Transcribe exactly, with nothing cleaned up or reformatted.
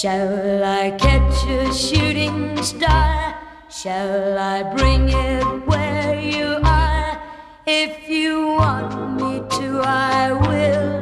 Shall I catch a shooting star? Shall I bring it where you are? If you want me to, I will.